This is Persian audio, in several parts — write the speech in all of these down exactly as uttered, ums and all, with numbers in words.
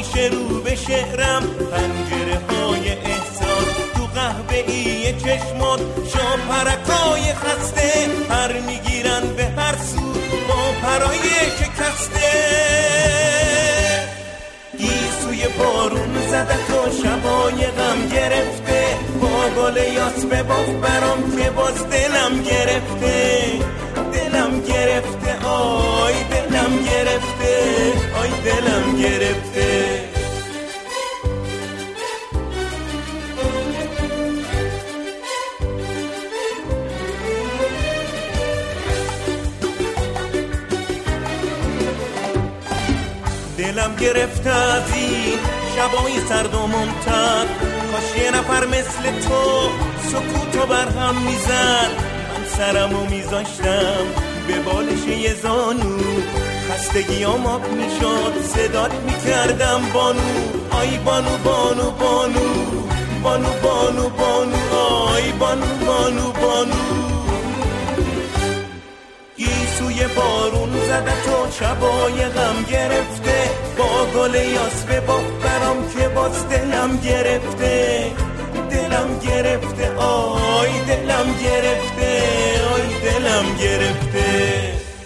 میشه رو به شعرم، پنجره های احساس تو قهوه‌ای چشمات، شاپرکای خسته پر میگیرن به هر سو با پرای شکسته. گیسوی بارون زدت و شبای غم گرفته، با گل یاس به باف برام که باز دلم گرفته، دلم گرفته، آی دلم گرفته، آی دلم گرفته. دلم گرفته از این شبای سرد و ممتد، کاش یه نفر مثل تو سکوتو برهم میزد. من سرمو میذاشتم به بالش یه زانو، خستگیام آب میشد صدات میکردم بانو، آی بانو بانو بانو بانو بانو بانو آی بانو بانو بانو. گیسوی بارون زدت و شبای غم گرفته، با گل یاس به باف برام که باز دلم گرفته، دلم گرفته، آی دلم گرفته، آی دلم گرفته.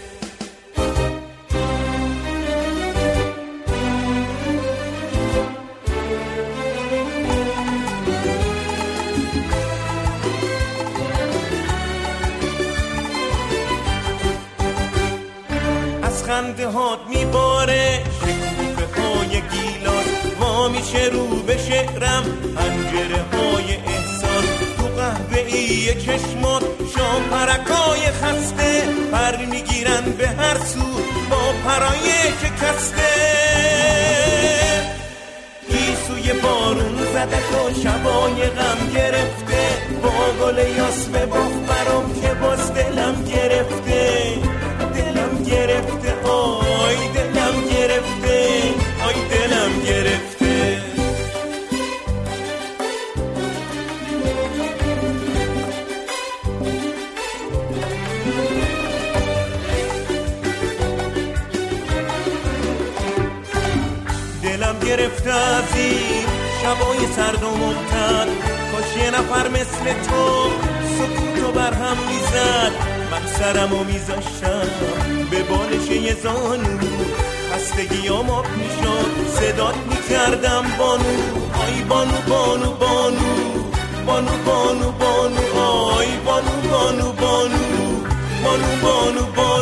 خنده هات میباره شکوفه های گیلاس، وا میشه رو به شعرم پنجره های احساس تو قهوه‌ای چشمات، شاپرکای خسته پر میگیرن به هر سو با پرای شکسته. گیسوی بارون زدت و شبای غم گرفته، با گل یاس به باف برام که باز دلم گرفته، دلم گرفته، آی دلم گرفته، آی دلم گرفته. دلم گرفته از این شبای سرد و ممتد، کاش یه نفر مثل تو سکوتو برهم میزد. من سرمو میذاشتم به بالش یه زانو، خستگیام آب میشد صدات میکردم بانو، آی بانو بانو بانو بانو بانو بانو آی بانو بانو بانو بانو بانو بانو